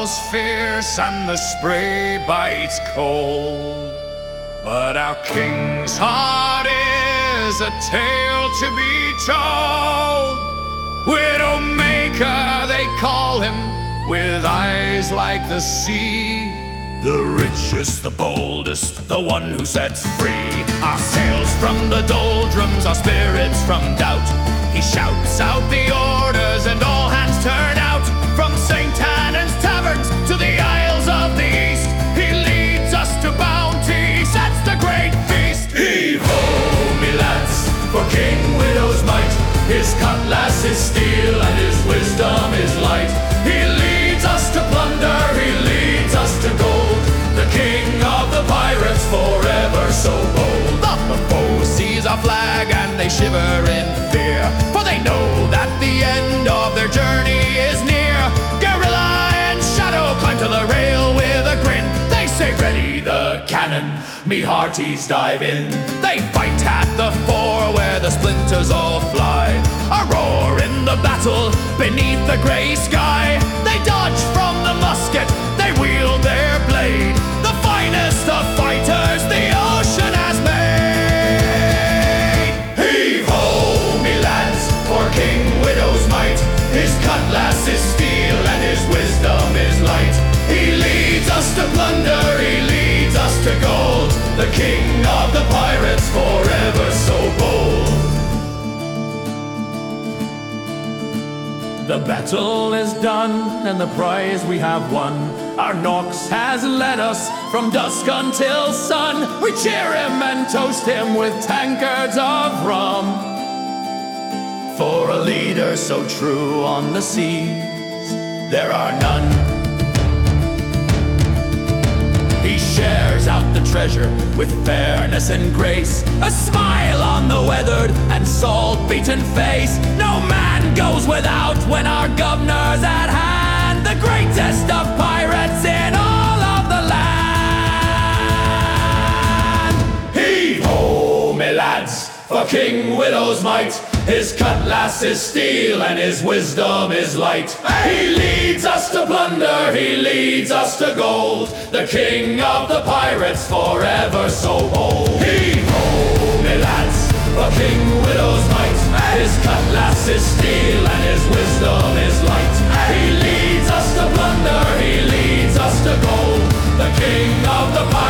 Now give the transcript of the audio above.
blows fierce and the spray bites cold. But our king's heart is a tale to be told. Widowmaker they call him, with eyes like the sea. The richest, the boldest, the one who sets free. Our sails from the doldrums, our spirits from doubt. He shouts out the orders and all hands turn out. From St. Annan's taverns to the Isles of the East, he leads us to bounty, he sets the great feast. Heave-ho, me lads, for King Widow's might. His cutlass is steel and his wisdom is light. He leads us to plunder, he leads us to gold. The king of the pirates, forever so bold. The foe sees our flag and they shiver in fear, for they know that the end of their journey is near. Guerrilla and Shadow climb to the rail with a grin. They say, ready the cannon, me hearties dive in. They fight at the fore where the splinters all fly. A roar in the battle beneath the grey sky. They dodge from the musket, they wield their blade. The finest of fighters the ocean has made. Heave-ho, me lads, for King Widow's might. His cutlass is steel and his wisdom is light. He leads us to plunder, he leads us to gold. The king of the pirates, forever so bold. The battle is done and the prize we have won. Our Knox has led us from dusk until sun. We cheer him and toast him with tankards of rum. For a leader so true on the seas, there are none. He shares out the treasure with fairness and grace, a smile on the weathered and salt-beaten face. No man goes without when our governor's at hand, the greatest of pirates in all of the land. Heave-ho, me lads, for King Widow's might. His cutlass is steel and his wisdom is light. He leads us to plunder, he leads us to gold. The king of the pirates, forever so bold. Heave-ho, me lads, for King Widow's might. His cutlass is steel and his wisdom is light. He leads us to plunder, he leads us to gold. The king of the pirates,